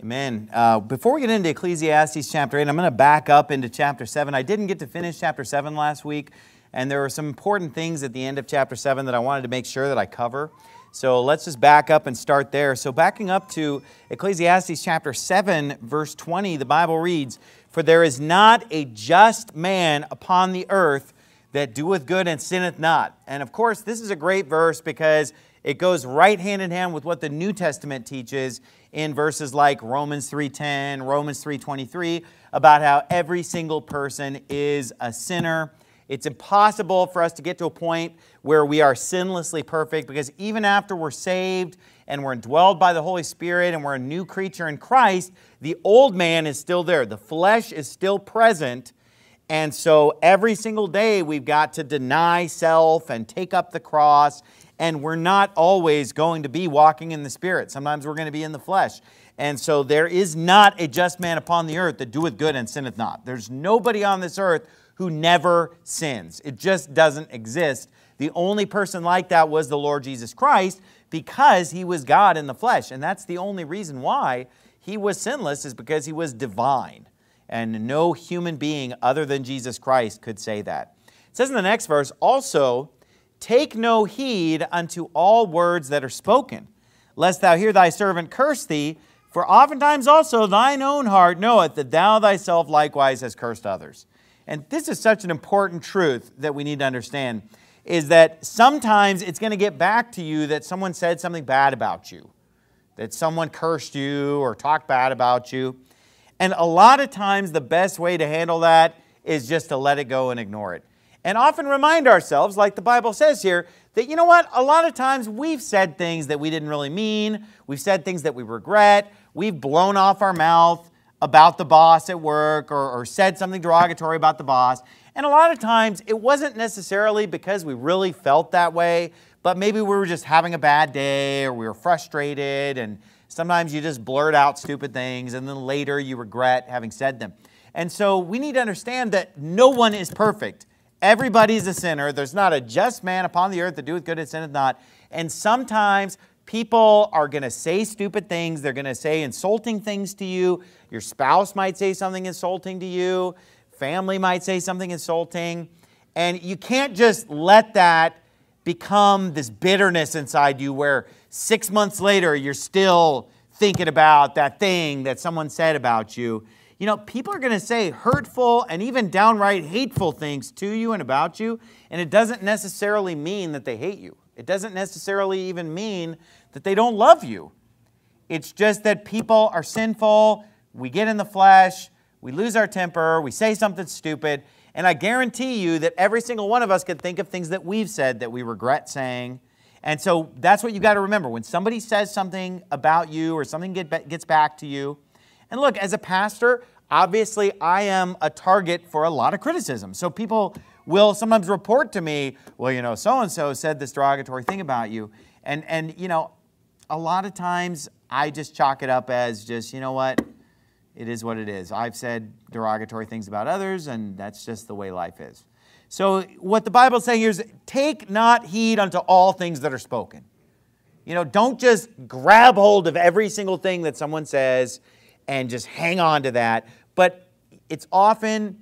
Amen. Before we get into Ecclesiastes chapter 8, I'm going to back up into chapter 7. I didn't get to finish chapter 7 last week, and there were some important things at the end of chapter 7 that I wanted to make sure that I cover. So let's just back up and start there. So backing up to Ecclesiastes chapter 7, verse 20, the Bible reads, "For there is not a just man upon the earth that doeth good and sinneth not." And of course, this is a great verse because it goes right hand in hand with what the New Testament teaches in verses like Romans 3:10, Romans 3:23, about how every single person is a sinner. It's impossible for us to get to a point where we are sinlessly perfect, because even after we're saved and we're indwelled by the Holy Spirit and we're a new creature in Christ, the old man is still there. The flesh is still present. And so every single day we've got to deny self and take up the cross. And we're not always going to be walking in the Spirit. Sometimes we're going to be in the flesh. And so there is not a just man upon the earth that doeth good and sinneth not. There's nobody on this earth who never sins. It just doesn't exist. The only person like that was the Lord Jesus Christ, because He was God in the flesh. And that's the only reason why He was sinless, is because He was divine. And no human being other than Jesus Christ could say that. It says in the next verse, "Also, take no heed unto all words that are spoken, lest thou hear thy servant curse thee. For oftentimes also thine own heart knoweth that thou thyself likewise hast cursed others." And this is such an important truth that we need to understand, is that sometimes it's going to get back to you that someone said something bad about you, that someone cursed you or talked bad about you. And a lot of times the best way to handle that is just to let it go and ignore it. And often remind ourselves, like the Bible says here, that you know what? A lot of times we've said things that we didn't really mean. We've said things that we regret. We've blown off our mouth about the boss at work, or said something derogatory about the boss. And a lot of times it wasn't necessarily because we really felt that way, but maybe we were just having a bad day or we were frustrated, and sometimes you just blurt out stupid things and then later you regret having said them. And so we need to understand that no one is perfect. Everybody's a sinner. There's not a just man upon the earth that doeth good and sinneth not. And sometimes people are going to say stupid things. They're going to say insulting things to you. Your spouse might say something insulting to you. Family might say something insulting. And you can't just let that become this bitterness inside you where 6 months later you're still thinking about that thing that someone said about you. You know, people are going to say hurtful and even downright hateful things to you and about you, and it doesn't necessarily mean that they hate you. It doesn't necessarily even mean that they don't love you. It's just that people are sinful, we get in the flesh, we lose our temper, we say something stupid, and I guarantee you that every single one of us could think of things that we've said that we regret saying. And so that's what you got to remember. When somebody says something about you or something gets back to you, and look, as a pastor, obviously I am a target for a lot of criticism. So people will sometimes report to me, well, you know, so-and-so said this derogatory thing about you. And you know, a lot of times I just chalk it up as just, you know what, it is what it is. I've said derogatory things about others, and that's just the way life is. So what the Bible is saying here is, take not heed unto all things that are spoken. You know, don't just grab hold of every single thing that someone says and just hang on to that. But it's often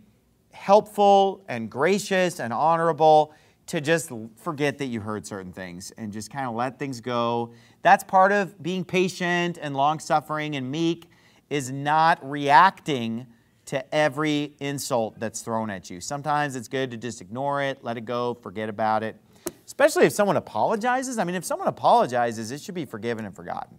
helpful and gracious and honorable to just forget that you heard certain things and just kind of let things go. That's part of being patient and long-suffering and meek, is not reacting to every insult that's thrown at you. Sometimes it's good to just ignore it, let it go, forget about it. Especially if someone apologizes. I mean, if someone apologizes, it should be forgiven and forgotten.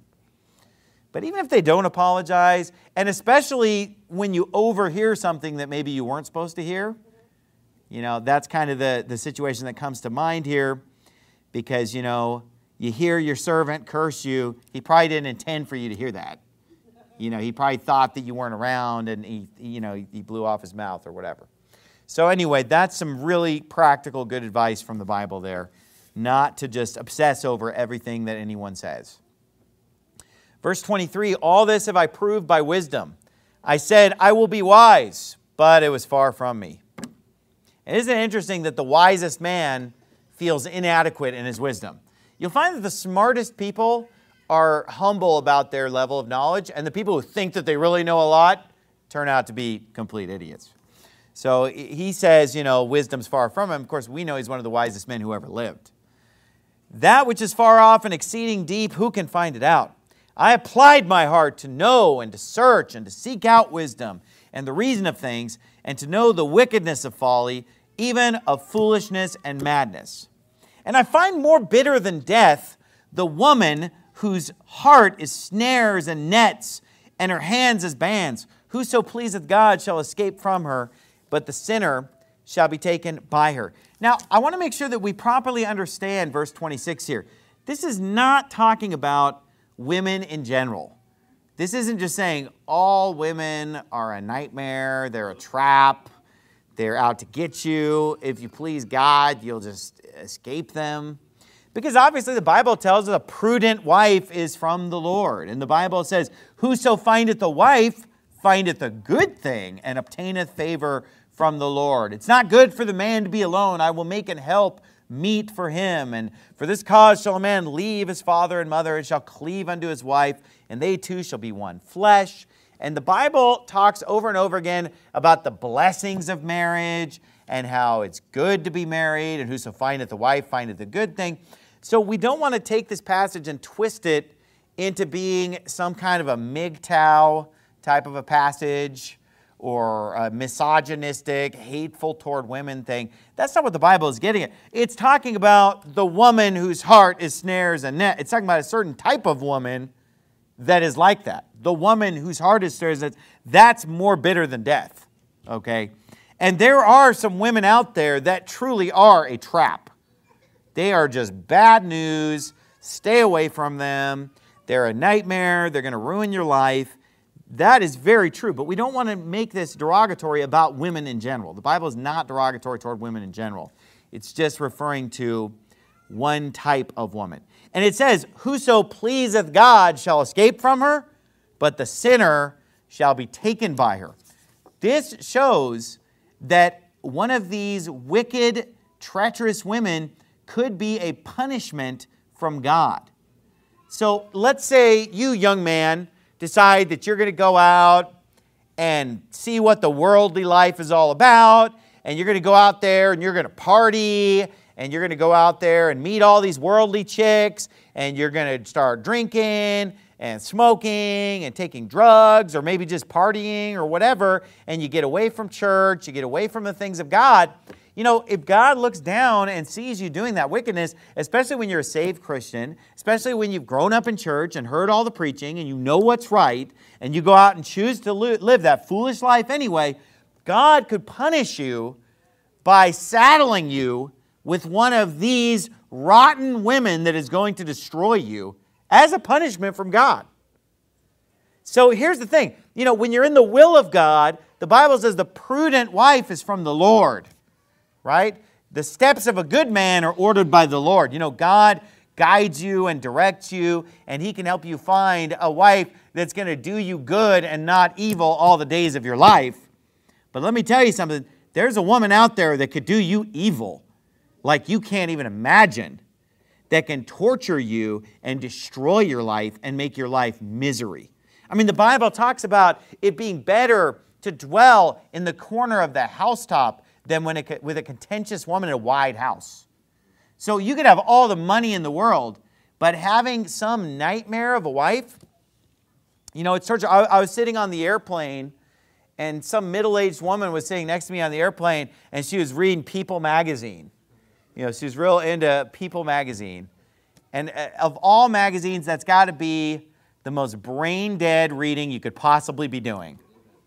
But even if they don't apologize, and especially when you overhear something that maybe you weren't supposed to hear, you know, that's kind of the situation that comes to mind here, because, you know, you hear your servant curse you. He probably didn't intend for you to hear that. You know, he probably thought that you weren't around, and he blew off his mouth or whatever. So anyway, that's some really practical, good advice from the Bible there, not to just obsess over everything that anyone says. Verse 23, "All this have I proved by wisdom. I said, I will be wise, but it was far from me." And isn't it interesting that the wisest man feels inadequate in his wisdom? You'll find that the smartest people are humble about their level of knowledge, and the people who think that they really know a lot turn out to be complete idiots. So he says, wisdom's far from him. Of course, we know he's one of the wisest men who ever lived. That which is far off and exceeding deep, who can find it out? I applied my heart to know and to search and to seek out wisdom and the reason of things, and to know the wickedness of folly, even of foolishness and madness. And I find more bitter than death the woman whose heart is snares and nets, and her hands as bands. Whoso pleaseth God shall escape from her, but the sinner shall be taken by her. Now, I want to make sure that we properly understand verse 26 here. This is not talking about women in general. This isn't just saying all women are a nightmare, they're a trap, they're out to get you. If you please God, you'll just escape them. Because obviously the Bible tells us a prudent wife is from the Lord. And the Bible says, whoso findeth a wife findeth a good thing and obtaineth favor from the Lord. It's not good for the man to be alone. I will make an help meet for him. And for this cause shall a man leave his father and mother and shall cleave unto his wife, and they two shall be one flesh. And the Bible talks over and over again about the blessings of marriage and how it's good to be married, and whoso findeth a wife findeth a good thing. So we don't want to take this passage and twist it into being some kind of a MGTOW type of a passage, or a misogynistic, hateful toward women thing. That's not what the Bible is getting at. It's talking about the woman whose heart is snares and net. It's talking about a certain type of woman that is like that. The woman whose heart is snares and nets, that's more bitter than death, okay? And there are some women out there that truly are a trap. They are just bad news. Stay away from them. They're a nightmare. They're going to ruin your life. That is very true, but we don't want to make this derogatory about women in general. The Bible is not derogatory toward women in general. It's just referring to one type of woman. And it says, whoso pleaseth God shall escape from her, but the sinner shall be taken by her. This shows that one of these wicked, treacherous women could be a punishment from God. So let's say you, young man, decide that you're going to go out and see what the worldly life is all about, and you're going to go out there and you're going to party, and you're going to go out there and meet all these worldly chicks, and you're going to start drinking and smoking and taking drugs, or maybe just partying or whatever, and you get away from church, you get away from the things of God. If God looks down and sees you doing that wickedness, especially when you're a saved Christian, especially when you've grown up in church and heard all the preaching and you know what's right, and you go out and choose to live that foolish life anyway, God could punish you by saddling you with one of these rotten women that is going to destroy you as a punishment from God. So here's the thing. When you're in the will of God, the Bible says the prudent wife is from the Lord. Right? The steps of a good man are ordered by the Lord. God guides you and directs you, and He can help you find a wife that's going to do you good and not evil all the days of your life. But let me tell you something. There's a woman out there that could do you evil like you can't even imagine, that can torture you and destroy your life and make your life misery. I mean, the Bible talks about it being better to dwell in the corner of the housetop than with a contentious woman in a wide house. So you could have all the money in the world, but having some nightmare of a wife, it's torture. I was sitting on the airplane, and some middle-aged woman was sitting next to me on the airplane, and she was reading People magazine. She was real into People magazine. And of all magazines, that's got to be the most brain-dead reading you could possibly be doing.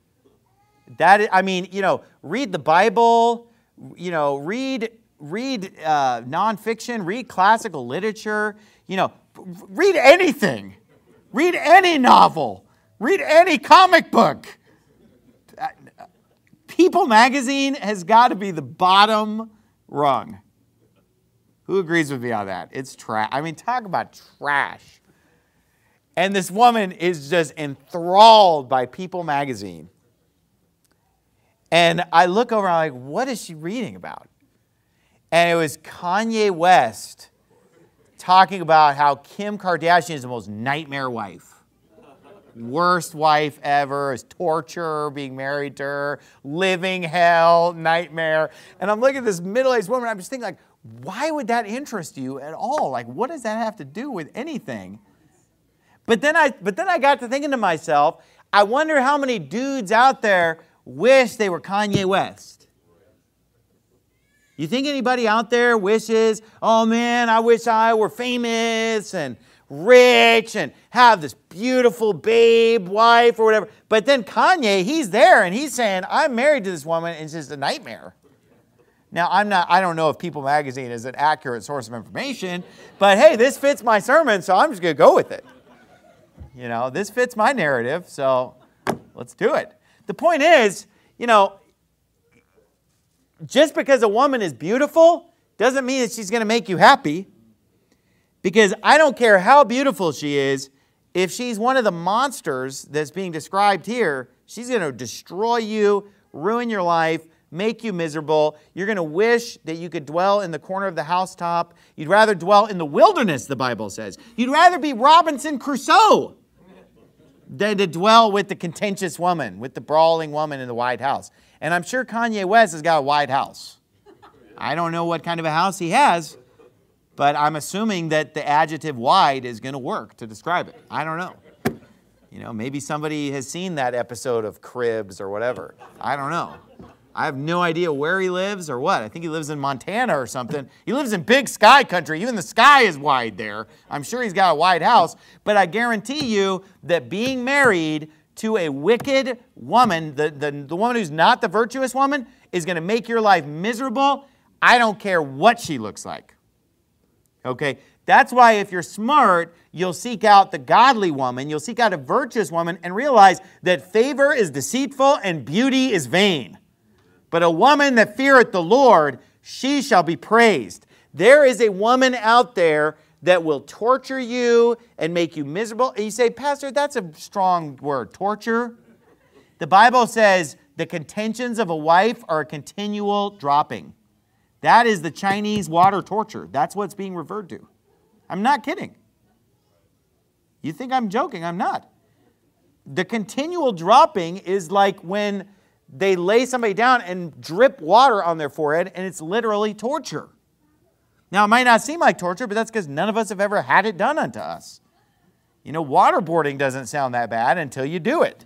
Read the Bible, read nonfiction, read classical literature, read anything. Read any novel. Read any comic book. People magazine has got to be the bottom rung. Who agrees with me on that? It's trash. Talk about trash. And this woman is just enthralled by People magazine. And I look over and I'm like, what is she reading about? And it was Kanye West talking about how Kim Kardashian is the most nightmare wife. Worst wife ever, is torture, being married to her, living hell, nightmare. And I'm looking at this middle-aged woman, I'm just thinking, like, why would that interest you at all? Like, what does that have to do with anything? But then I got to thinking to myself, I wonder how many dudes out there wish they were Kanye West. You think anybody out there wishes, oh man, I wish I were famous and rich and have this beautiful babe wife or whatever. But then Kanye, he's there and he's saying, I'm married to this woman and it's just a nightmare. Now, I don't know if People Magazine is an accurate source of information, but hey, this fits my sermon, so I'm just going to go with it. You know, this fits my narrative, so let's do it. The point is, you know, just because a woman is beautiful doesn't mean that she's going to make you happy. Because I don't care how beautiful she is, if she's one of the monsters that's being described here, she's going to destroy you, ruin your life, make you miserable. You're going to wish that you could dwell in the corner of the housetop. You'd rather dwell in the wilderness, the Bible says. You'd rather be Robinson Crusoe than to dwell with the contentious woman, with the brawling woman in the White House. And I'm sure Kanye West has got a White House. I don't know what kind of a house he has, but I'm assuming that the adjective wide is going to work to describe it. I don't know. You know, maybe somebody has seen that episode of Cribs or whatever. I don't know. I have no idea where he lives or what. I think he lives in Montana or something. He lives in big sky country. Even the sky is wide there. I'm sure he's got a wide house. But I guarantee you that being married to a wicked woman, the woman who's not the virtuous woman, is going to make your life miserable. I don't care what she looks like. Okay? That's why if you're smart, you'll seek out the godly woman, you'll seek out a virtuous woman and realize that favor is deceitful and beauty is vain. But a woman that feareth the Lord, she shall be praised. There is a woman out there that will torture you and make you miserable. And you say, Pastor, that's a strong word, torture. The Bible says the contentions of a wife are a continual dropping. That is the Chinese water torture. That's what's being referred to. I'm not kidding. You think I'm joking? I'm not. The continual dropping is like when they lay somebody down and drip water on their forehead, and it's literally torture. Now, it might not seem like torture, but that's because none of us have ever had it done unto us. You know, waterboarding doesn't sound that bad until you do it.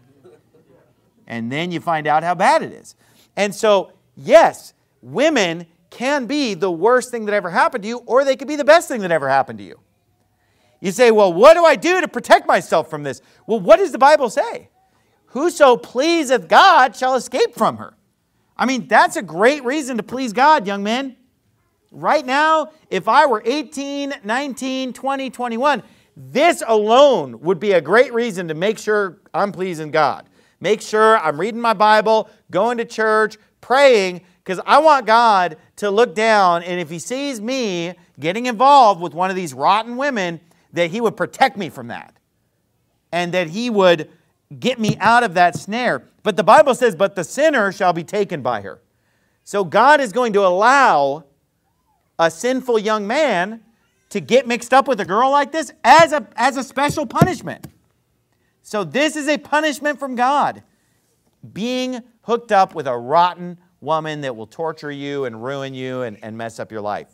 And then you find out how bad it is. And so, yes, women can be the worst thing that ever happened to you, or they could be the best thing that ever happened to you. You say, well, what do I do to protect myself from this? Well, what does the Bible say? Whoso pleaseth God shall escape from her. I mean, that's a great reason to please God, young men. Right now, if I were 18, 19, 20, 21, this alone would be a great reason to make sure I'm pleasing God. Make sure I'm reading my Bible, going to church, praying, because I want God to look down, and if He sees me getting involved with one of these rotten women, that He would protect me from that. And that He would get me out of that snare. But the Bible says, but the sinner shall be taken by her. So God is going to allow a sinful young man to get mixed up with a girl like this as a special punishment. So this is a punishment from God. Being hooked up with a rotten woman that will torture you and ruin you and mess up your life.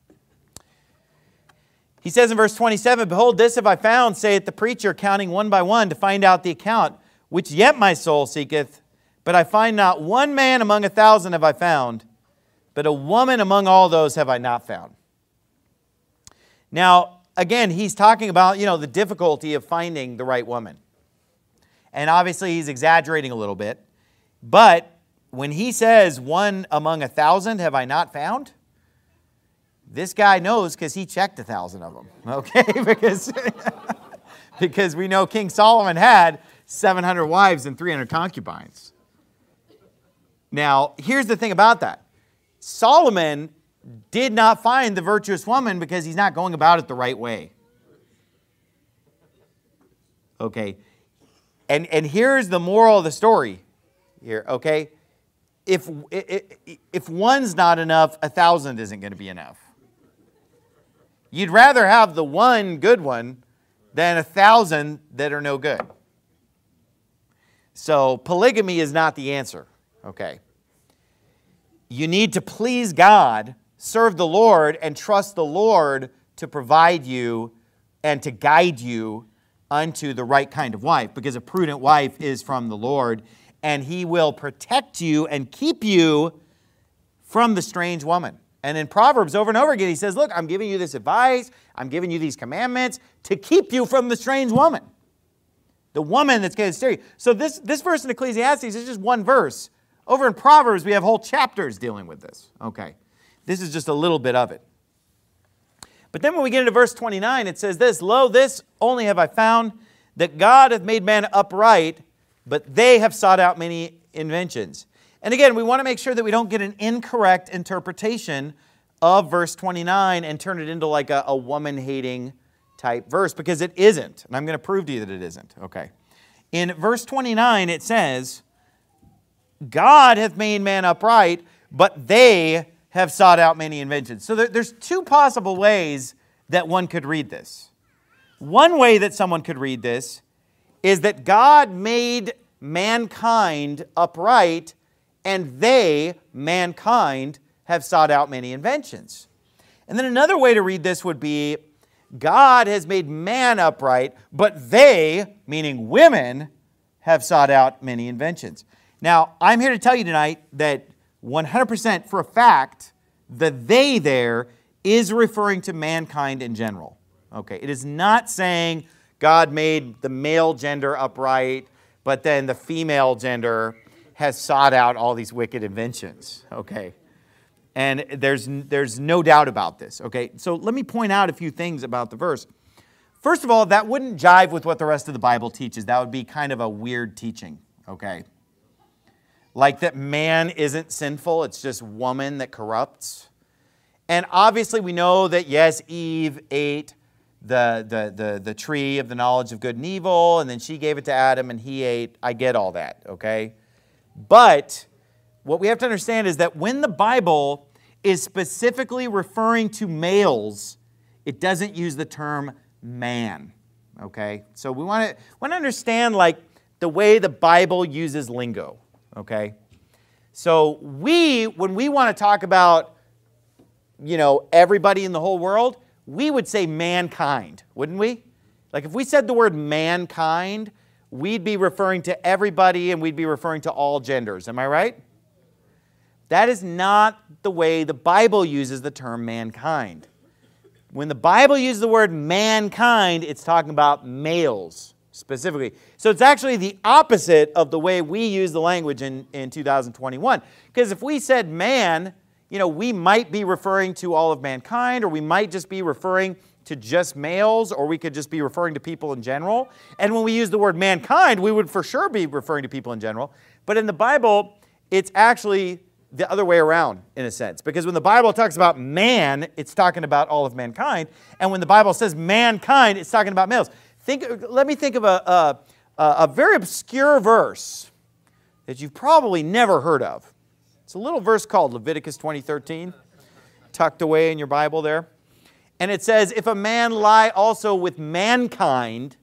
He says in verse 27, behold, this have I found, saith the preacher, counting one by one to find out the account, which yet my soul seeketh. But I find not one man among 1,000 have I found, but a woman among all those have I not found. Now, again, he's talking about, the difficulty of finding the right woman. And obviously he's exaggerating a little bit. But when he says one among 1,000 have I not found, this guy knows because he checked 1,000 of them, okay? because we know King Solomon had 700 wives and 300 concubines. Now, here's the thing about that. Solomon did not find the virtuous woman because he's not going about it the right way. Okay? And here's the moral of the story here, okay? If one's not enough, 1,000 isn't going to be enough. You'd rather have the one good one than 1,000 that are no good. So polygamy is not the answer, okay? You need to please God, serve the Lord, and trust the Lord to provide you and to guide you unto the right kind of wife, because a prudent wife is from the Lord, and He will protect you and keep you from the strange woman. And in Proverbs, over and over again, He says, look, I'm giving you this advice, I'm giving you these commandments to keep you from the strange woman. The woman that's going to steer you. So this verse in Ecclesiastes is just one verse. Over in Proverbs, we have whole chapters dealing with this. Okay, this is just a little bit of it. But then when we get into verse 29, it says this, Lo, this only have I found, that God hath made man upright, but they have sought out many inventions. And again, we want to make sure that we don't get an incorrect interpretation of verse 29 and turn it into like a woman-hating type verse, because it isn't. And I'm going to prove to you that it isn't. Okay. In verse 29, it says, God hath made man upright, but they have sought out many inventions. So there's two possible ways that one could read this. One way that someone could read this is that God made mankind upright, and they, mankind, have sought out many inventions. And then another way to read this would be, God has made man upright, but they, meaning women, have sought out many inventions. Now, I'm here to tell you tonight that 100% for a fact, the they there is referring to mankind in general. Okay, it is not saying God made the male gender upright, but then the female gender has sought out all these wicked inventions. Okay. And there's no doubt about this, okay? So let me point out a few things about the verse. First of all, that wouldn't jive with what the rest of the Bible teaches. That would be kind of a weird teaching, okay? Like that man isn't sinful, it's just woman that corrupts. And obviously we know that, yes, Eve ate the tree of the knowledge of good and evil, and then she gave it to Adam and he ate. I get all that, okay? But what we have to understand is that when the Bible is specifically referring to males, it doesn't use the term man, okay? So we want to understand like the way the Bible uses lingo, okay? So when we want to talk about, everybody in the whole world, we would say mankind, wouldn't we? Like if we said the word mankind, we'd be referring to everybody and we'd be referring to all genders. Am I right? That is not the way the Bible uses the term mankind. When the Bible uses the word mankind, it's talking about males specifically. So it's actually the opposite of the way we use the language in 2021. Because if we said man, we might be referring to all of mankind, or we might just be referring to just males, or we could just be referring to people in general. And when we use the word mankind, we would for sure be referring to people in general. But in the Bible, it's actually the other way around, in a sense. Because when the Bible talks about man, it's talking about all of mankind. And when the Bible says mankind, it's talking about males. Let me think of a very obscure verse that you've probably never heard of. It's a little verse called Leviticus 20:13, tucked away in your Bible there. And it says, if a man lie also with mankind,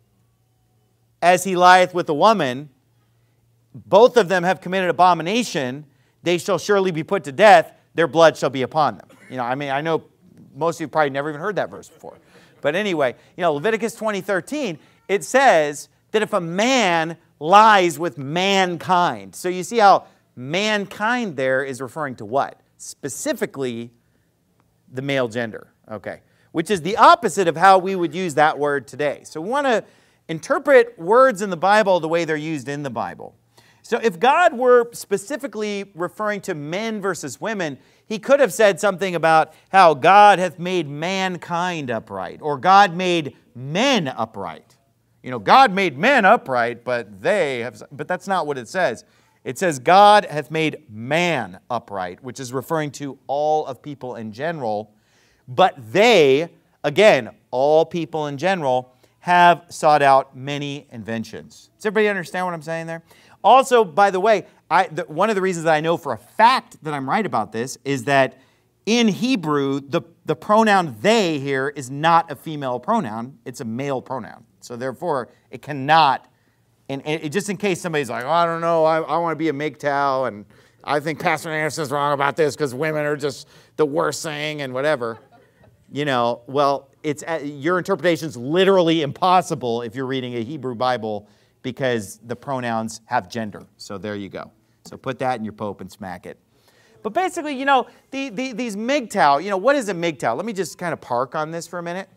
as he lieth with a woman, both of them have committed abomination, they shall surely be put to death, their blood shall be upon them. I know most of you probably never even heard that verse before. But anyway, Leviticus 20:13, it says that if a man lies with mankind. So you see how mankind there is referring to what? Specifically, the male gender. Okay. Which is the opposite of how we would use that word today. So we want to interpret words in the Bible the way they're used in the Bible. So if God were specifically referring to men versus women, He could have said something about how God hath made mankind upright, or God made men upright. God made men upright, but that's not what it says. It says God hath made man upright, which is referring to all of people in general. But they, again, all people in general, have sought out many inventions. Does everybody understand what I'm saying there? Also, by the way, one of the reasons that I know for a fact that I'm right about this is that in Hebrew, the the pronoun they here is not a female pronoun. It's a male pronoun. So therefore, it cannot, and just in case somebody's like, oh, I don't know, I want to be a MGTOW, and I think Pastor Anderson's wrong about this because women are just the worst thing and whatever. Well, your interpretation's literally impossible if you're reading a Hebrew Bible because the pronouns have gender. So there you go. So put that in your Pope and smack it. But basically, these MGTOW, what is a MGTOW? Let me just kind of park on this for a minute.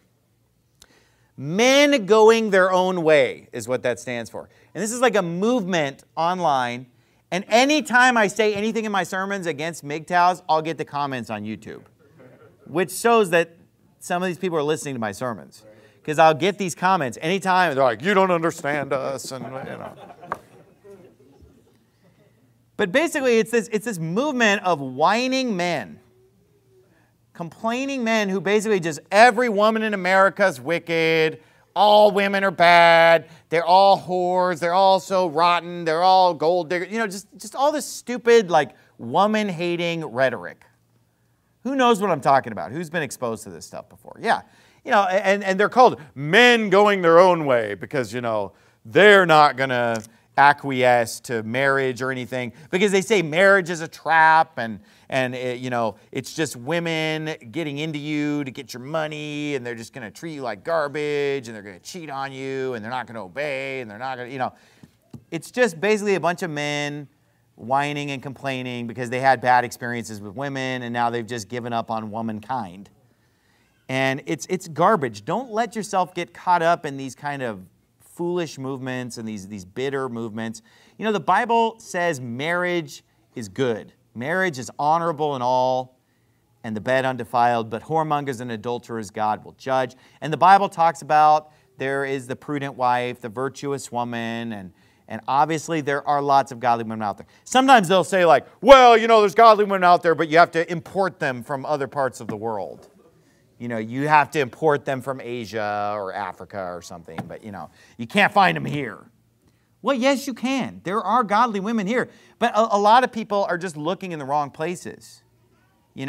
Men going their own way is what that stands for. And this is like a movement online. And anytime I say anything in my sermons against MGTOWs, I'll get the comments on YouTube, which shows that some of these people are listening to my sermons. Because I'll get these comments anytime. They're like, you don't understand us. And, But basically, it's this movement of whining men, complaining men who basically just, every woman in America is wicked, all women are bad, they're all whores, they're all so rotten, they're all gold diggers, just all this stupid, woman-hating rhetoric. Who knows what I'm talking about? Who's been exposed to this stuff before? Yeah. And they're called men going their own way because, they're not going to acquiesce to marriage or anything because they say marriage is a trap and it's just women getting into you to get your money and they're just going to treat you like garbage and they're going to cheat on you and they're not going to obey and they're not going to, it's just basically a bunch of men whining and complaining because they had bad experiences with women and now they've just given up on womankind. And it's garbage. Don't let yourself get caught up in these kind of foolish movements and these bitter movements. The Bible says marriage is good. Marriage is honorable in all, and the bed undefiled, but whoremongers and adulterers God will judge. And the Bible talks about there is the prudent wife, the virtuous woman, and obviously there are lots of godly women out there. Sometimes they'll say there's godly women out there, but you have to import them from other parts of the world. You have to import them from Asia or Africa or something, but, you can't find them here. Well, yes, you can. There are godly women here, but a lot of people are just looking in the wrong places. A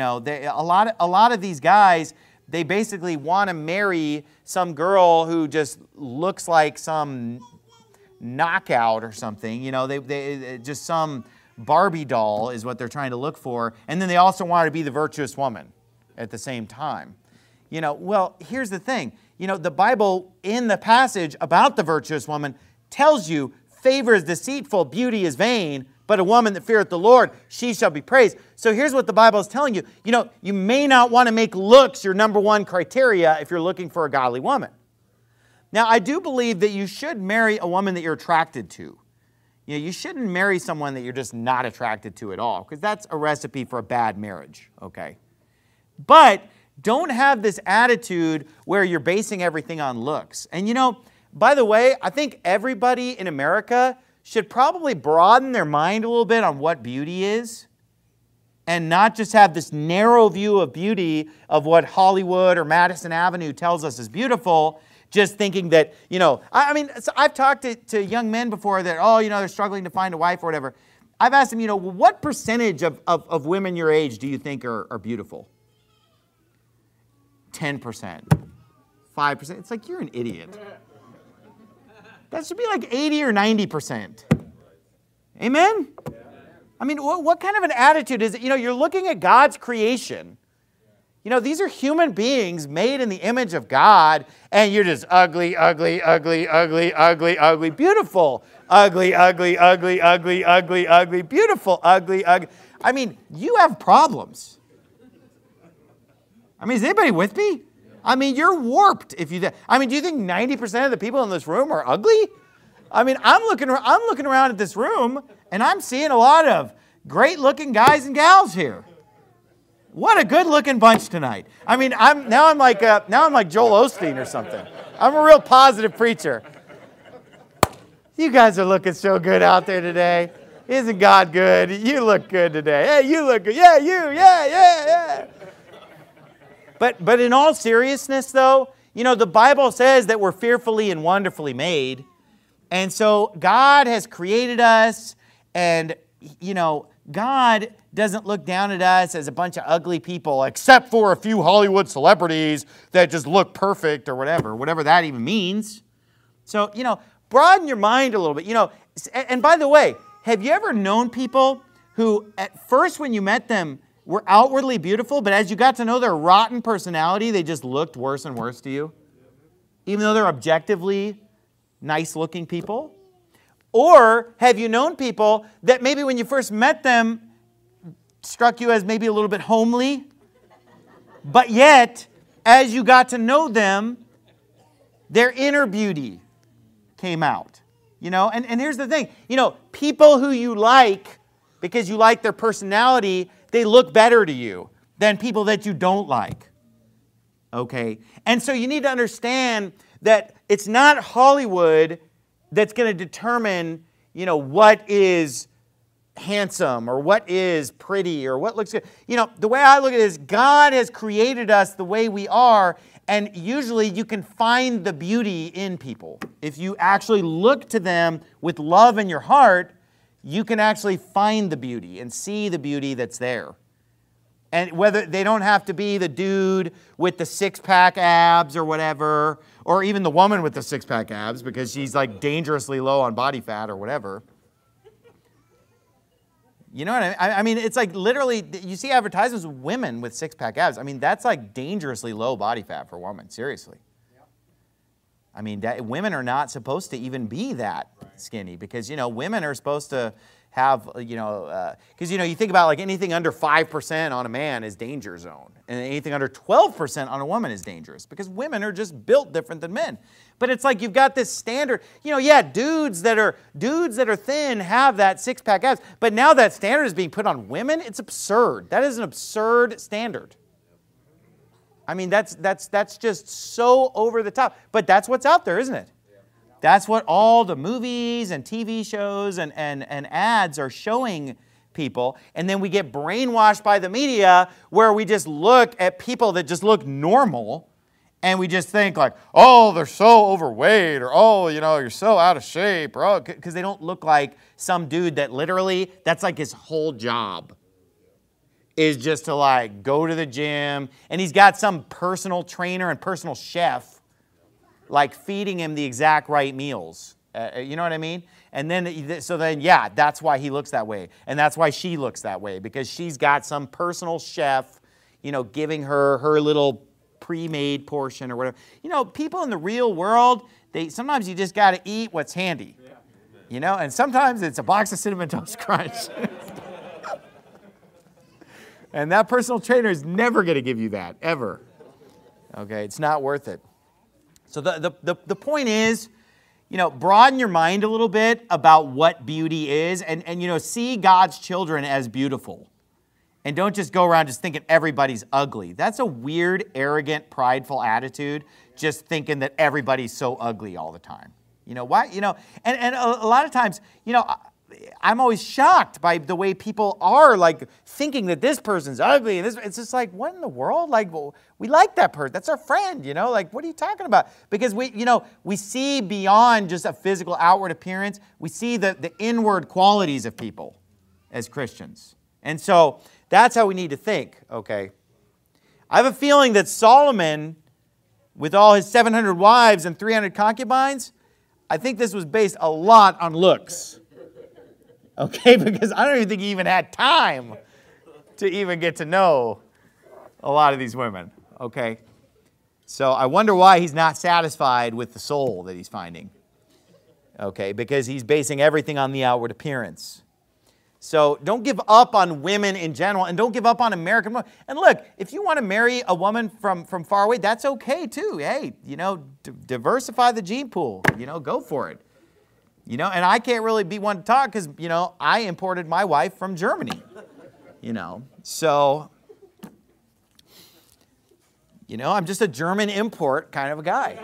lot of these guys, they basically want to marry some girl who just looks like some knockout or something. They just some Barbie doll is what they're trying to look for, and then they also want to be the virtuous woman at the same time. Well, here's the thing. The Bible in the passage about the virtuous woman tells you favor is deceitful, beauty is vain, but a woman that feareth the Lord, she shall be praised. So here's what the Bible is telling you. You may not want to make looks your number one criteria if you're looking for a godly woman. Now, I do believe that you should marry a woman that you're attracted to. You shouldn't marry someone that you're just not attracted to at all, because that's a recipe for a bad marriage, okay? But don't have this attitude where you're basing everything on looks. And by the way, I think everybody in America should probably broaden their mind a little bit on what beauty is and not just have this narrow view of beauty of what Hollywood or Madison Avenue tells us is beautiful, just thinking that, so I've talked to young men before that, they're struggling to find a wife or whatever. I've asked them, what percentage of women your age do you think are beautiful? 10%, 5%. It's like, you're an idiot. That should be like 80 or 90%. Amen? What kind of an attitude is it? You're looking at God's creation. These are human beings made in the image of God, and you're just ugly, ugly, ugly, ugly, ugly, ugly, beautiful. Ugly, ugly, ugly, ugly, ugly, ugly, beautiful, ugly, ugly. You have problems. Is anybody with me? You're warped if you do. Do you think 90% of the people in this room are ugly? I'm looking around at this room, and I'm seeing a lot of great-looking guys and gals here. What a good-looking bunch tonight. I'm like Joel Osteen or something. I'm a real positive preacher. You guys are looking so good out there today. Isn't God good? You look good today. Hey, you look good. Yeah, you. Yeah. But in all seriousness, though, the Bible says that we're fearfully and wonderfully made. And so God has created us, and God doesn't look down at us as a bunch of ugly people, except for a few Hollywood celebrities that just look perfect or whatever that even means. So, broaden your mind a little bit. And by the way, have you ever known people who at first when you met them were outwardly beautiful, but as you got to know their rotten personality, they just looked worse and worse to you? Even though they're objectively nice-looking people? Or have you known people that maybe when you first met them struck you as maybe a little bit homely, but yet as you got to know them, their inner beauty came out? And here's the thing, people who you like because you like their personality, they look better to you than people that you don't like. Okay? And so you need to understand that it's not Hollywood that's going to determine, what is handsome or what is pretty or what looks good. The way I look at it is God has created us the way we are, and usually you can find the beauty in people. If you actually look to them with love in your heart, you can actually find the beauty and see the beauty that's there. And whether they don't have to be the dude with the six-pack abs or whatever, or even the woman with the six-pack abs because she's like dangerously low on body fat or whatever. You know what I mean? I mean, it's like literally, you see advertisements of women with six-pack abs. I mean, that's like dangerously low body fat for a woman, seriously. I mean, women are not supposed to even be that skinny because, women are supposed to have, because, you think about like anything under 5% on a man is danger zone. And anything under 12% on a woman is dangerous because women are just built different than men. But it's like you've got this standard, dudes that are thin have that six-pack abs. But now that standard is being put on women. It's absurd. That is an absurd standard. I mean, that's just so over the top. But that's what's out there, isn't it? That's what all the movies and TV shows and ads are showing people. And then we get brainwashed by the media where we just look at people that just look normal and we just think like, oh, they're so overweight, or oh, you're so out of shape, or oh, because they don't look like some dude that literally, that's like his whole job is just to like go to the gym, and he's got some personal trainer and personal chef like feeding him the exact right meals. You know what I mean? And then, yeah, that's why he looks that way. And that's why she looks that way, because she's got some personal chef, giving her little pre-made portion or whatever. People in the real world, sometimes you just got to eat what's handy. And sometimes it's a box of Cinnamon Toast Crunch. And that personal trainer is never going to give you that, ever. Okay, it's not worth it. So the point is, broaden your mind a little bit about what beauty is and see God's children as beautiful. And don't just go around just thinking everybody's ugly. That's a weird, arrogant, prideful attitude, just thinking that everybody's so ugly all the time. Why? And a lot of times, I'm always shocked by the way people are like thinking that this person's ugly, and it's just like, what in the world? Like, well, we like that person. That's our friend, Like, what are you talking about? Because we see beyond just a physical outward appearance. We see the inward qualities of people as Christians. And so that's how we need to think, okay? I have a feeling that Solomon, with all his 700 wives and 300 concubines, I think this was based a lot on looks. Okay, because I don't even think he even had time to even get to know a lot of these women, okay? So I wonder why he's not satisfied with the soul that he's finding, okay? Because he's basing everything on the outward appearance. So don't give up on women in general, and don't give up on American women. And look, if you want to marry a woman from far away, that's okay too. Hey, diversify the gene pool, go for it. And I can't really be one to talk because, I imported my wife from Germany, So, I'm just a German import kind of a guy,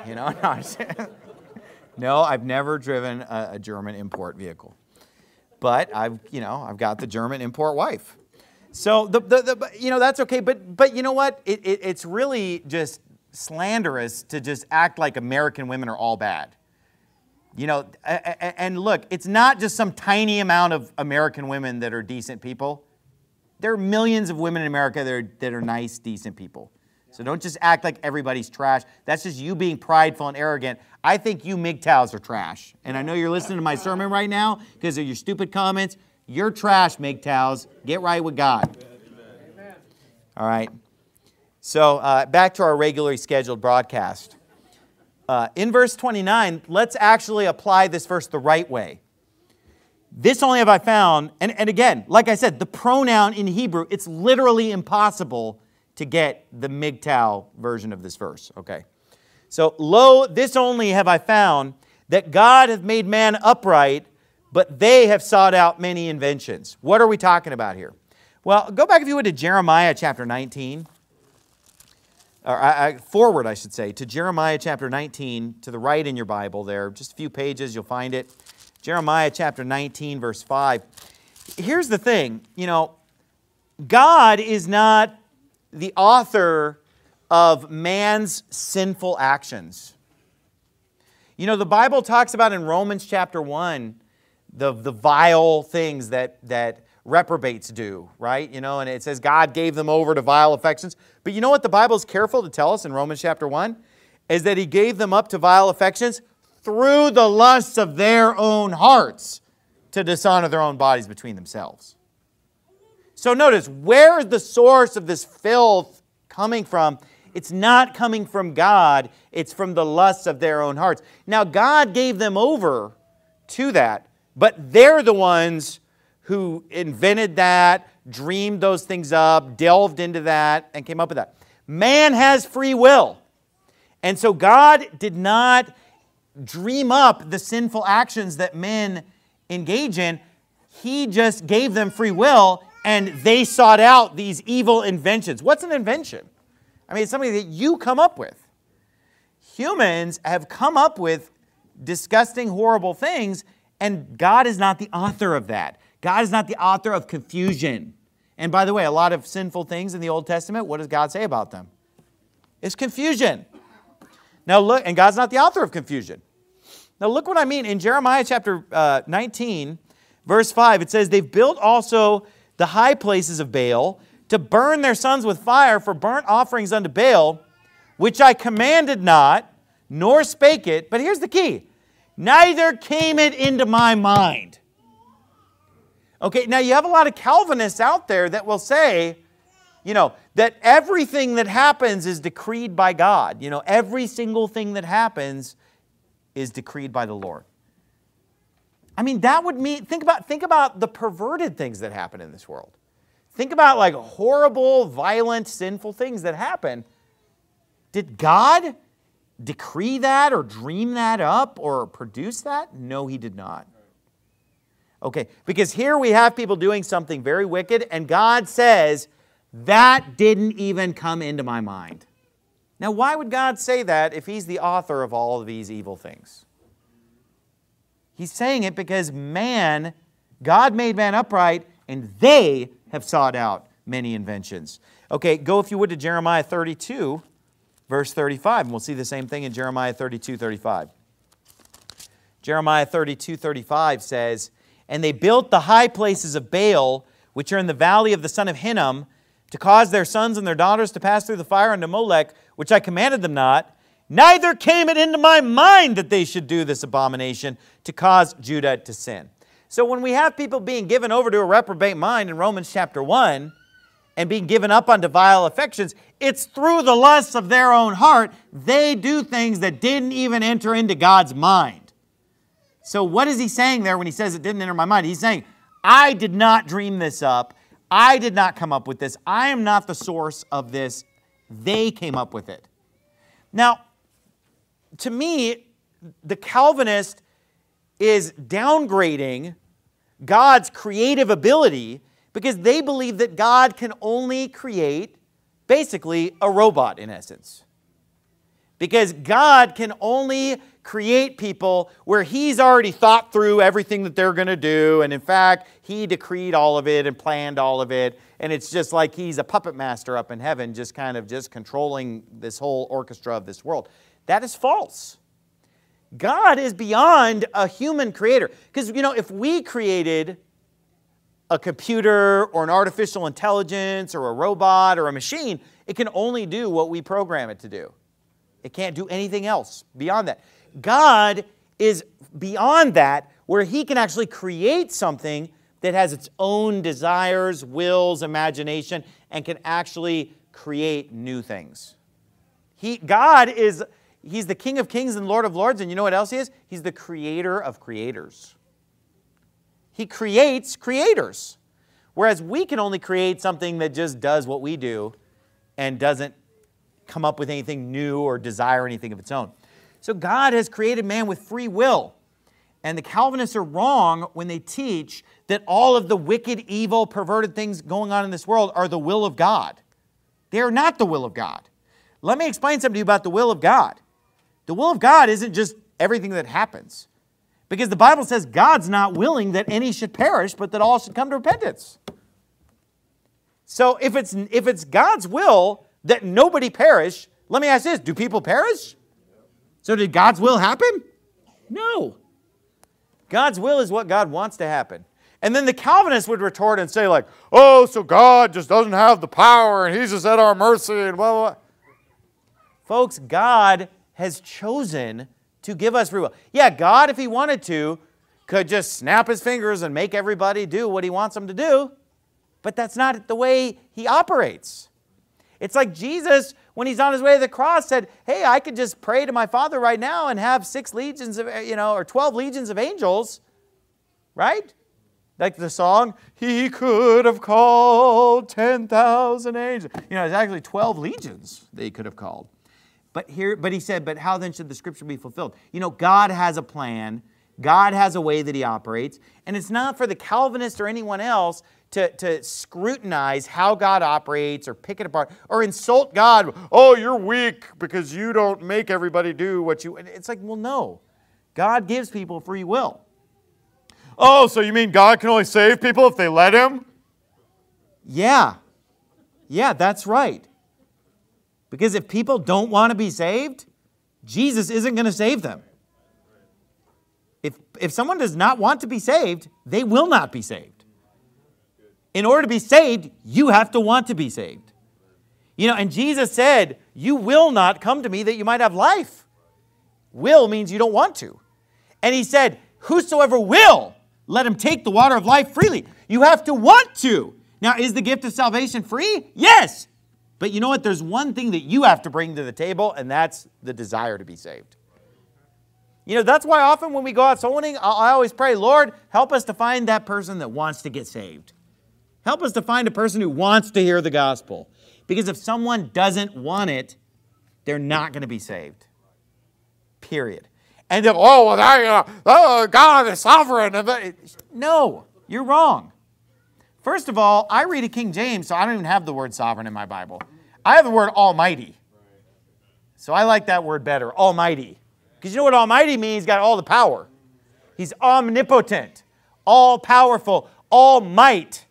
No, I've never driven a German import vehicle. But I've got the German import wife. So, that's okay. But you know what? It's really just slanderous to just act like American women are all bad. You know, and look, it's not just some tiny amount of American women that are decent people. There are millions of women in America that are nice, decent people. So don't just act like everybody's trash. That's just you being prideful and arrogant. I think you MGTOWs are trash. And I know you're listening to my sermon right now because of your stupid comments. You're trash, MGTOWs. Get right with God. Amen. All right. So back to our regularly scheduled broadcast. In verse 29, let's actually apply this verse the right way. This only have I found, and again, like I said, the pronoun in Hebrew, it's literally impossible to get the MGTOW version of this verse, okay? So, lo, this only have I found, that God hath made man upright, but they have sought out many inventions. What are we talking about here? Well, go back, if you would, to Jeremiah chapter 19. Forward, I should say, to Jeremiah chapter 19, to the right in your Bible there. Just a few pages, you'll find it. Jeremiah chapter 19, verse 5. Here's the thing, you know, God is not the author of man's sinful actions. You know, the Bible talks about in Romans chapter 1, the vile things that reprobates do, right? You know, and it says God gave them over to vile affections. But you know what the Bible is careful to tell us in Romans chapter 1? Is that He gave them up to vile affections through the lusts of their own hearts to dishonor their own bodies between themselves. So notice, where is the source of this filth coming from? It's not coming from God. It's from the lusts of their own hearts. Now, God gave them over to that, but they're the ones who invented that, dreamed those things up, delved into that, and came up with that. Man has free will. And so God did not dream up the sinful actions that men engage in. He just gave them free will, and they sought out these evil inventions. What's an invention? I mean, it's something that you come up with. Humans have come up with disgusting, horrible things, and God is not the author of that. God is not the author of confusion. And by the way, a lot of sinful things in the Old Testament, what does God say about them? It's confusion. Now look, and God's not the author of confusion. Now look what I mean. In Jeremiah chapter 19, verse 5, it says, they've built also the high places of Baal to burn their sons with fire for burnt offerings unto Baal, which I commanded not, nor spake it. But here's the key. Neither came it into my mind. Okay, now you have a lot of Calvinists out there that will say, you know, that everything that happens is decreed by God. You know, every single thing that happens is decreed by the Lord. I mean, that would mean, think about the perverted things that happen in this world. Think about like horrible, violent, sinful things that happen. Did God decree that or dream that up or produce that? No, He did not. Okay, because here we have people doing something very wicked, and God says, that didn't even come into my mind. Now, why would God say that if He's the author of all of these evil things? He's saying it because God made man upright, and they have sought out many inventions. Okay, go if you would to Jeremiah 32, verse 35, and we'll see the same thing in Jeremiah 32, 35. Jeremiah 32, 35 says, and they built the high places of Baal, which are in the valley of the son of Hinnom, to cause their sons and their daughters to pass through the fire unto Molech, which I commanded them not. Neither came it into my mind that they should do this abomination to cause Judah to sin. So when we have people being given over to a reprobate mind in Romans chapter 1 and being given up unto vile affections, it's through the lusts of their own heart. They do things that didn't even enter into God's mind. So what is He saying there when He says it didn't enter my mind? He's saying, I did not dream this up. I did not come up with this. I am not the source of this. They came up with it. Now, to me, the Calvinist is downgrading God's creative ability because they believe that God can only create basically a robot in essence. Because God can only create people where He's already thought through everything that they're going to do. And in fact, He decreed all of it and planned all of it. And it's just like He's a puppet master up in heaven, just kind of just controlling this whole orchestra of this world. That is false. God is beyond a human creator. Because, if we created a computer or an artificial intelligence or a robot or a machine, it can only do what we program it to do. It can't do anything else beyond that. God is beyond that, where He can actually create something that has its own desires, wills, imagination, and can actually create new things. God is, He's the King of Kings and Lord of Lords, and you know what else He is? He's the creator of creators. He creates creators. Whereas we can only create something that just does what we do and doesn't come up with anything new or desire anything of its own. So God has created man with free will. And the Calvinists are wrong when they teach that all of the wicked, evil, perverted things going on in this world are the will of God. They are not the will of God. Let me explain something to you about the will of God. The will of God isn't just everything that happens. Because the Bible says God's not willing that any should perish, but that all should come to repentance. So if it's God's will that nobody perish, let me ask this, do people perish? So did God's will happen? No. God's will is what God wants to happen. And then the Calvinists would retort and say like, oh, so God just doesn't have the power and He's just at our mercy and blah, blah, blah. Folks, God has chosen to give us free will. Yeah, God, if He wanted to, could just snap His fingers and make everybody do what He wants them to do. But that's not the way He operates. It's like Jesus, when He's on His way to the cross, said, hey, I could just pray to my Father right now and have 6 legions of, or 12 legions of angels, right? Like the song, He could have called 10,000 angels. It's actually 12 legions that He could have called. But He said, but how then should the Scripture be fulfilled? God has a plan. God has a way that He operates. And it's not for the Calvinist or anyone else to scrutinize how God operates or pick it apart or insult God. Oh, you're weak because you don't make everybody do what you... It's like, well, no. God gives people free will. Oh, so you mean God can only save people if they let Him? Yeah. Yeah, that's right. Because if people don't want to be saved, Jesus isn't going to save them. If someone does not want to be saved, they will not be saved. In order to be saved, you have to want to be saved. And Jesus said, you will not come to me that you might have life. Will means you don't want to. And He said, whosoever will, let him take the water of life freely. You have to want to. Now, is the gift of salvation free? Yes. But you know what? There's one thing that you have to bring to the table, and that's the desire to be saved. That's why often when we go out soul winning, I always pray, Lord, help us to find that person that wants to get saved. Help us to find a person who wants to hear the gospel. Because if someone doesn't want it, they're not going to be saved. Period. And they'll, God is sovereign. No, you're wrong. First of all, I read a King James, so I don't even have the word sovereign in my Bible. I have the word almighty. So I like that word better, almighty. Because you know what almighty means? He's got all the power. He's omnipotent, all-powerful, all-might.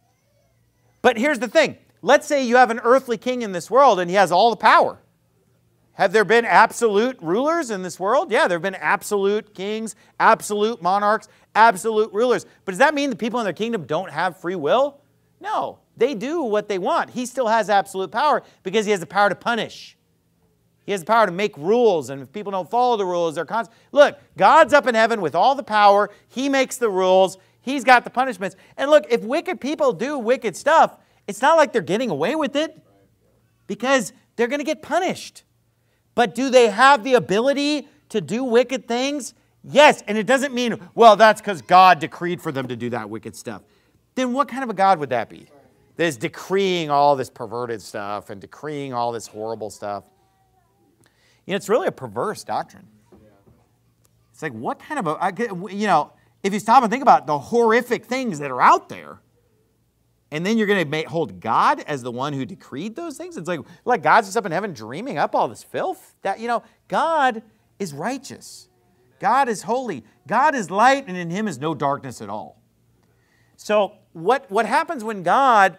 But here's the thing. Let's say you have an earthly king in this world and he has all the power. Have there been absolute rulers in this world? Yeah, there have been absolute kings, absolute monarchs, absolute rulers. But does that mean the people in their kingdom don't have free will? No, they do what they want. He still has absolute power because he has the power to punish. He has the power to make rules, and if people don't follow the rules, they're Look, God's up in heaven with all the power. He makes the rules. He's got the punishments. And look, if wicked people do wicked stuff, it's not like they're getting away with it because they're going to get punished. But do they have the ability to do wicked things? Yes, and it doesn't mean, well, that's because God decreed for them to do that wicked stuff. Then what kind of a God would that be? That is decreeing all this perverted stuff and decreeing all this horrible stuff. It's really a perverse doctrine. It's like, what kind of a, if you stop and think about the horrific things that are out there, and then you're going to hold God as the one who decreed those things? It's like God's just up in heaven dreaming up all this filth. That, God is righteous. God is holy. God is light, and in Him is no darkness at all. So what happens when God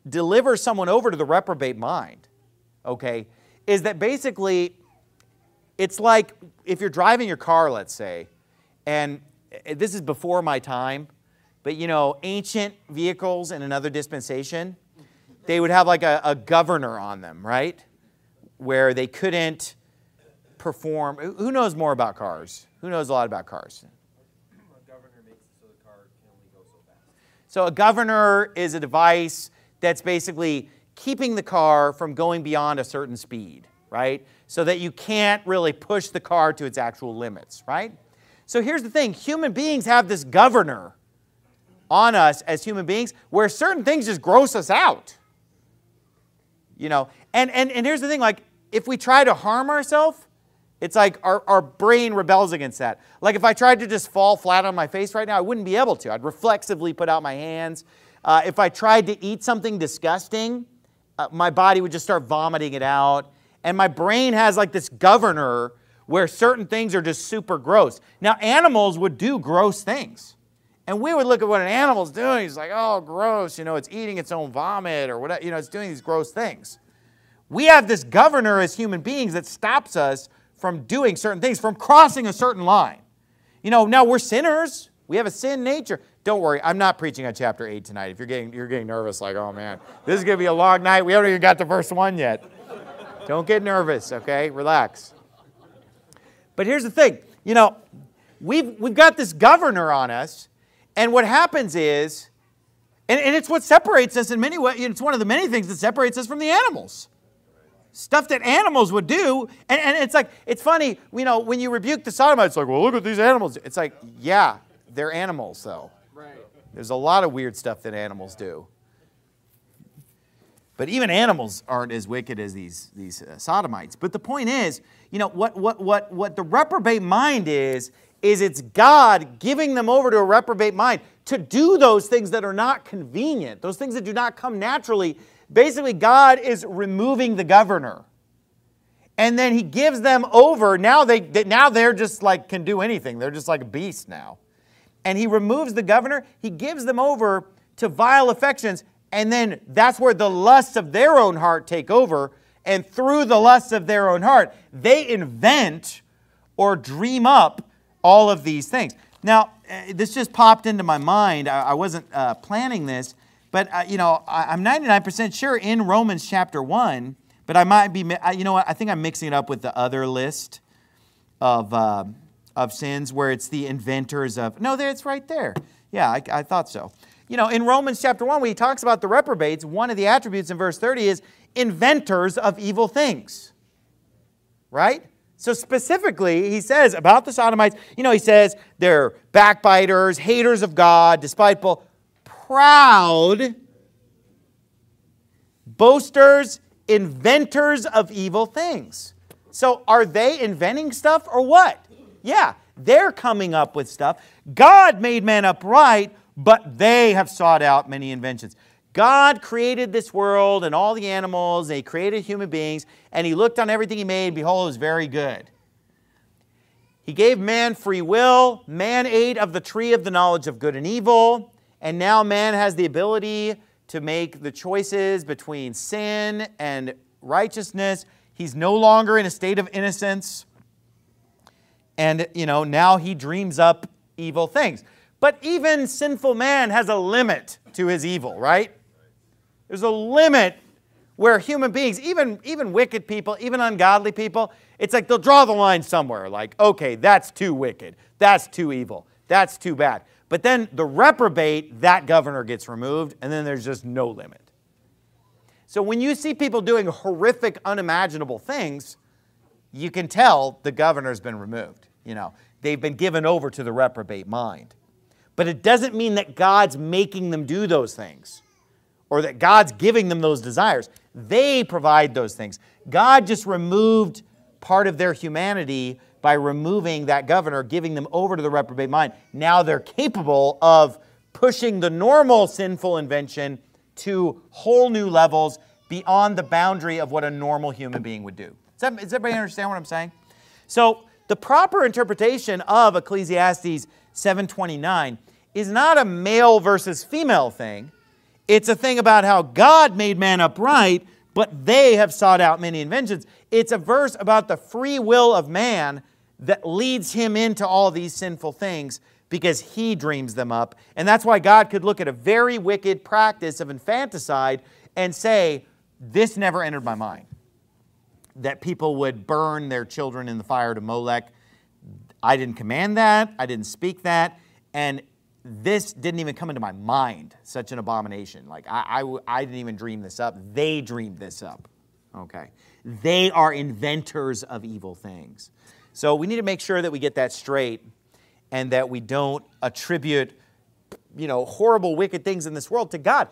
delivers someone over to the reprobate mind, okay, is that basically it's like if you're driving your car, let's say, and this is before my time, but ancient vehicles in another dispensation, they would have like a governor on them, right? Where they couldn't perform. Who knows more about cars? Who knows a lot about cars? A governor makes it so the car can only go so fast. So a governor is a device that's basically keeping the car from going beyond a certain speed, right? So that you can't really push the car to its actual limits, right? So here's the thing. Human beings have this governor on us as human beings where certain things just gross us out. And here's the thing, like, if we try to harm ourselves, it's like our brain rebels against that. Like if I tried to just fall flat on my face right now, I wouldn't be able to. I'd reflexively put out my hands. If I tried to eat something disgusting, my body would just start vomiting it out. And my brain has like this governor where certain things are just super gross. Now, animals would do gross things. And we would look at what an animal's doing. It's like, oh, gross. It's eating its own vomit or whatever. It's doing these gross things. We have this governor as human beings that stops us from doing certain things, from crossing a certain line. Now we're sinners. We have a sin nature. Don't worry, I'm not preaching on chapter 8 tonight. If you're getting nervous, like, oh man, this is going to be a long night. We haven't even got to verse 1 yet. Don't get nervous, okay? Relax. But here's the thing. We've got this governor on us, and what happens is, and it's what separates us in many ways. It's one of the many things that separates us from the animals. Stuff that animals would do, and it's like, it's funny, when you rebuke the sodomites, it's like, well, look at these animals. It's like, yeah, they're animals, though. Right. There's a lot of weird stuff that animals do. But even animals aren't as wicked as these sodomites. But the point is, what the reprobate mind is it's God giving them over to a reprobate mind to do those things that are not convenient, those things that do not come naturally. Basically, God is removing the governor. And then he gives them over. Now they're just like can do anything. They're just like a beast now. And he removes the governor. He gives them over to vile affections. And then that's where the lusts of their own heart take over. And through the lusts of their own heart, they invent or dream up all of these things. Now, this just popped into my mind. I wasn't planning this. But, I'm 99% sure in Romans chapter 1, but I might be, I think I'm mixing it up with the other list of sins where it's the inventors of, no, it's right there. Yeah, I thought so. In Romans chapter 1, when he talks about the reprobates, one of the attributes in verse 30 is inventors of evil things. Right? So specifically, he says about the sodomites, he says they're backbiters, haters of God, despiteful, proud, boasters, inventors of evil things. So are they inventing stuff or what? Yeah, they're coming up with stuff. God made man upright, but they have sought out many inventions. God created this world and all the animals, and he created human beings, and he looked on everything he made, behold, it was very good. He gave man free will. Man ate of the tree of the knowledge of good and evil. And now man has the ability to make the choices between sin and righteousness. He's no longer in a state of innocence. And, now he dreams up evil things. But even sinful man has a limit to his evil, right? There's a limit where human beings, even wicked people, even ungodly people, it's like they'll draw the line somewhere. Like, okay, that's too wicked. That's too evil. That's too bad. But then the reprobate, that governor gets removed, and then there's just no limit. So when you see people doing horrific, unimaginable things, you can tell the governor's been removed. They've been given over to the reprobate mind. But it doesn't mean that God's making them do those things or that God's giving them those desires. They provide those things. God just removed part of their humanity by removing that governor, giving them over to the reprobate mind. Now they're capable of pushing the normal sinful invention to whole new levels beyond the boundary of what a normal human being would do. Does everybody understand what I'm saying? So the proper interpretation of Ecclesiastes 7:29 is not a male versus female thing. It's a thing about how God made man upright, but they have sought out many inventions. It's a verse about the free will of man that leads him into all these sinful things because he dreams them up. And that's why God could look at a very wicked practice of infanticide and say, this never entered my mind. That people would burn their children in the fire to Molech. I didn't command that. I didn't speak that. And this didn't even come into my mind, such an abomination. Like, I didn't even dream this up. They dreamed this up. Okay. They are inventors of evil things. So we need to make sure that we get that straight and that we don't attribute, horrible, wicked things in this world to God.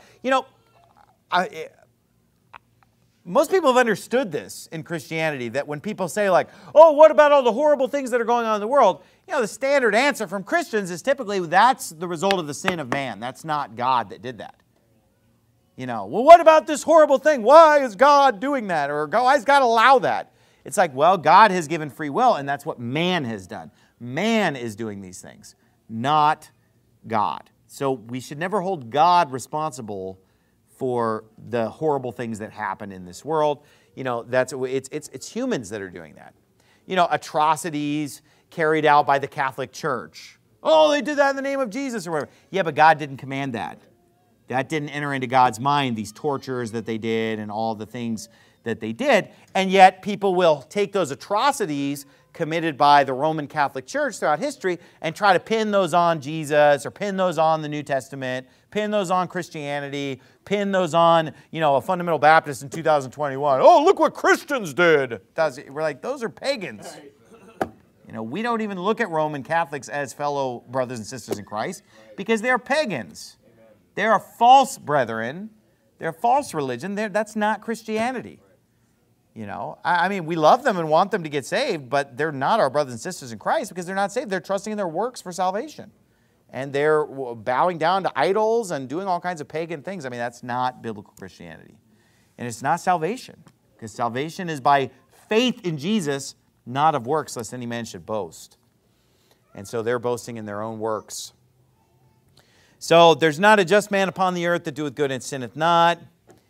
Most people have understood this in Christianity, that when people say like, oh, what about all the horrible things that are going on in the world? The standard answer from Christians is typically that's the result of the sin of man. That's not God that did that. Well, what about this horrible thing? Why is God doing that? Or why does God allow that? It's like, well, God has given free will, and that's what man has done. Man is doing these things, not God. So we should never hold God responsible for the horrible things that happen in this world. It's humans that are doing that. Atrocities carried out by the Catholic Church. Oh, they did that in the name of Jesus or whatever. Yeah, but God didn't command that. That didn't enter into God's mind, these tortures that they did and all the things that they did. And yet people will take those atrocities committed by the Roman Catholic Church throughout history and try to pin those on Jesus or pin those on the New Testament, pin those on Christianity, pin those on, a fundamental Baptist in 2021. Oh, look what Christians did. We're like, those are pagans. We don't even look at Roman Catholics as fellow brothers and sisters in Christ because they're pagans. They are false brethren. They're false religion. That's not Christianity. We love them and want them to get saved, but they're not our brothers and sisters in Christ because they're not saved. They're trusting in their works for salvation. And they're bowing down to idols and doing all kinds of pagan things. That's not biblical Christianity. And it's not salvation, because salvation is by faith in Jesus, not of works, lest any man should boast. And so they're boasting in their own works. So there's not a just man upon the earth that doeth good and sinneth not.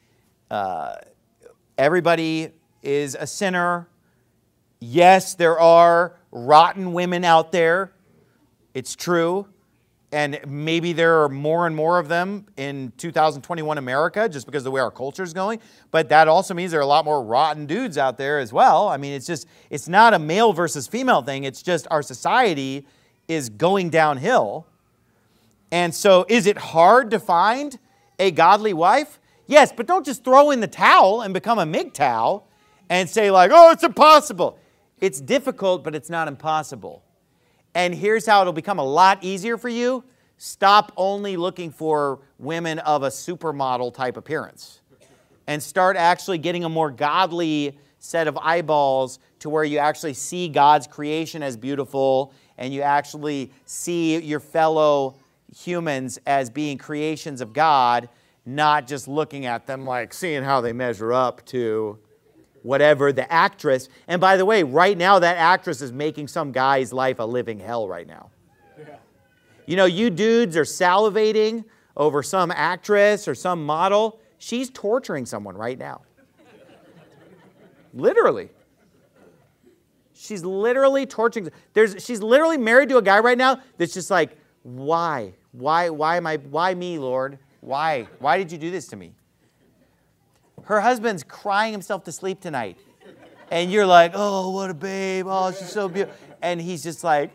Everybody is a sinner. Yes, there are rotten women out there. It's true. And maybe there are more and more of them in 2021 America just because of the way our culture is going. But that also means there are a lot more rotten dudes out there as well. It's not a male versus female thing. It's just our society is going downhill. And so is it hard to find a godly wife? Yes, but don't just throw in the towel and become a MGTOW and say like, oh, it's impossible. It's difficult, but it's not impossible. And here's how it'll become a lot easier for you. Stop only looking for women of a supermodel type appearance and start actually getting a more godly set of eyeballs to where you actually see God's creation as beautiful and you actually see your fellow humans as being creations of God, not just looking at them like seeing how they measure up to whatever the actress. And by the way, right now that actress is making some guy's life a living hell right now. Yeah. You dudes are salivating over some actress or some model. She's torturing someone right now. Literally. She's literally torturing. She's literally married to a guy right now that's just like, why? Why me, Lord? Why? Why did you do this to me? Her husband's crying himself to sleep tonight. And you're like, oh, what a babe. Oh, she's so beautiful. And he's just like,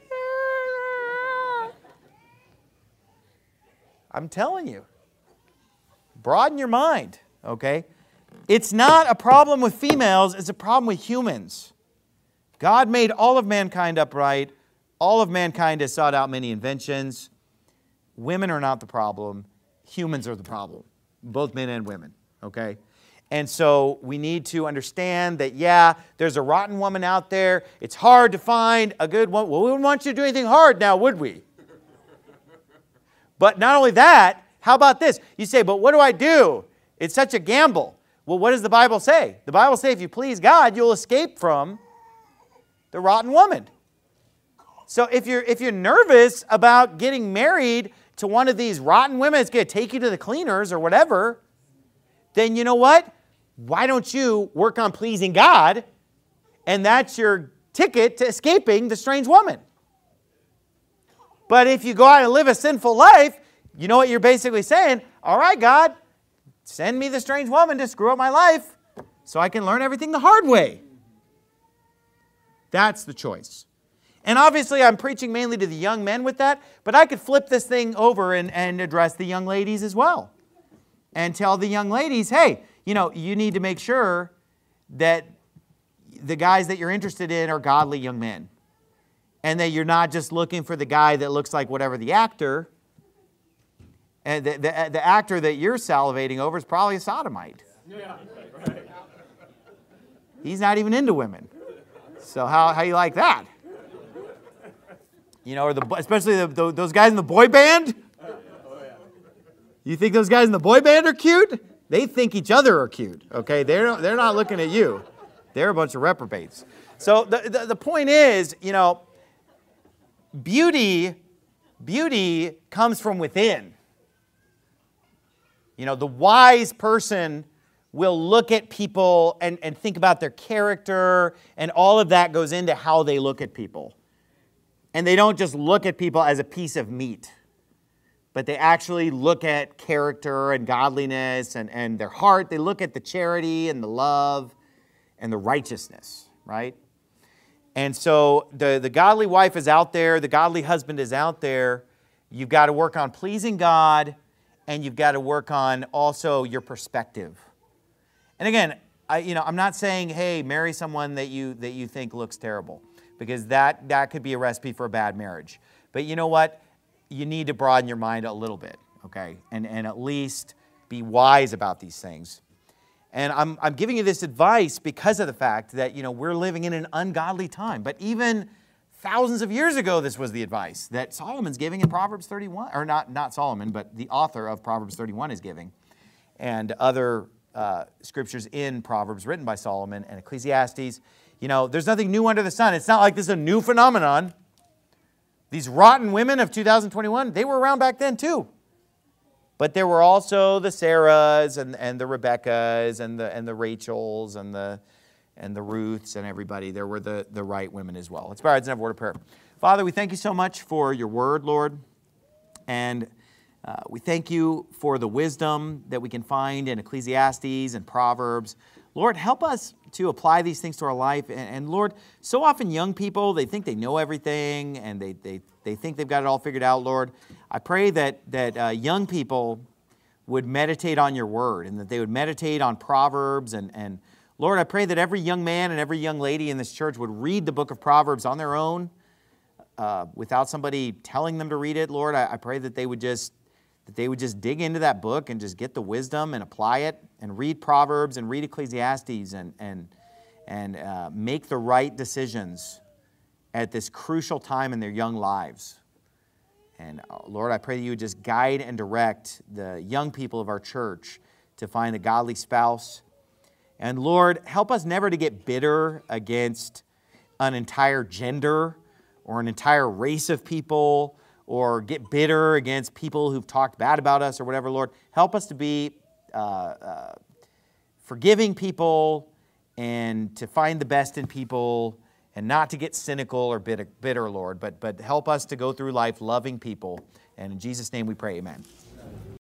I'm telling you. Broaden your mind, okay? It's not a problem with females. It's a problem with humans. God made all of mankind upright. All of mankind has sought out many inventions. Women are not the problem. Humans are the problem. Both men and women, okay? And so we need to understand that, yeah, there's a rotten woman out there. It's hard to find a good one. Well, we wouldn't want you to do anything hard now, would we? But not only that, how about this? You say, but what do I do? It's such a gamble. Well, what does the Bible say? The Bible says if you please God, you'll escape from the rotten woman. So if you're nervous about getting married to one of these rotten women, it's going to take you to the cleaners or whatever, then you know what? why don't you work on pleasing God? And that's your ticket to escaping the strange woman. But if you go out and live a sinful life, you know what you're basically saying? All right, God, send me the strange woman to screw up my life so I can learn everything the hard way. That's the choice. And obviously, I'm preaching mainly to the young men with that, but I could flip this thing over and address the young ladies as well. And tell the young ladies, hey, you need to make sure that the guys that you're interested in are godly young men. And that you're not just looking for the guy that looks like whatever the actor. And the actor that you're salivating over is probably a sodomite. Yeah, right. He's not even into women. So how you like that? Or especially those guys in the boy band. You think those guys in the boy band are cute? They think each other are cute. Okay, they're not looking at you. They're a bunch of reprobates. So the point is, beauty comes from within. The wise person will look at people and think about their character, and all of that goes into how they look at people. And they don't just look at people as a piece of meat, but they actually look at character and godliness and their heart. They look at the charity and the love and the righteousness, right? And so the godly wife is out there, the godly husband is out there. You've got to work on pleasing God, and you've got to work on also your perspective. And again, I'm not saying, hey, marry someone that you think looks terrible, because that could be a recipe for a bad marriage. But you know what? You need to broaden your mind a little bit, okay? And at least be wise about these things. And I'm giving you this advice because of the fact that, we're living in an ungodly time. But even thousands of years ago, this was the advice that Solomon's giving in Proverbs 31. Or not Solomon, but the author of Proverbs 31 is giving. And other scriptures in Proverbs written by Solomon and Ecclesiastes. There's nothing new under the sun. It's not like this is a new phenomenon. These rotten women of 2021, they were around back then too. But there were also the Sarahs and the Rebeccas and the Rachels and the Ruths and everybody. There were the right women as well. Let's bow our heads and have a word of prayer. Father, we thank you so much for your word, Lord. And we thank you for the wisdom that we can find in Ecclesiastes and Proverbs. Lord, help us to apply these things to our life. And Lord, so often young people, they think they know everything and they think they've got it all figured out, Lord. I pray that young people would meditate on your word and that they would meditate on Proverbs. And Lord, I pray that every young man and every young lady in this church would read the book of Proverbs on their own without somebody telling them to read it. Lord, I pray that they would just dig into that book and just get the wisdom and apply it and read Proverbs and read Ecclesiastes and make the right decisions at this crucial time in their young lives. And Lord, I pray that you would just guide and direct the young people of our church to find a godly spouse. And Lord, help us never to get bitter against an entire gender or an entire race of people, or get bitter against people who've talked bad about us or whatever, Lord. Help us to be forgiving people and to find the best in people and not to get cynical or bitter, Lord, but help us to go through life loving people. And in Jesus' name we pray, amen.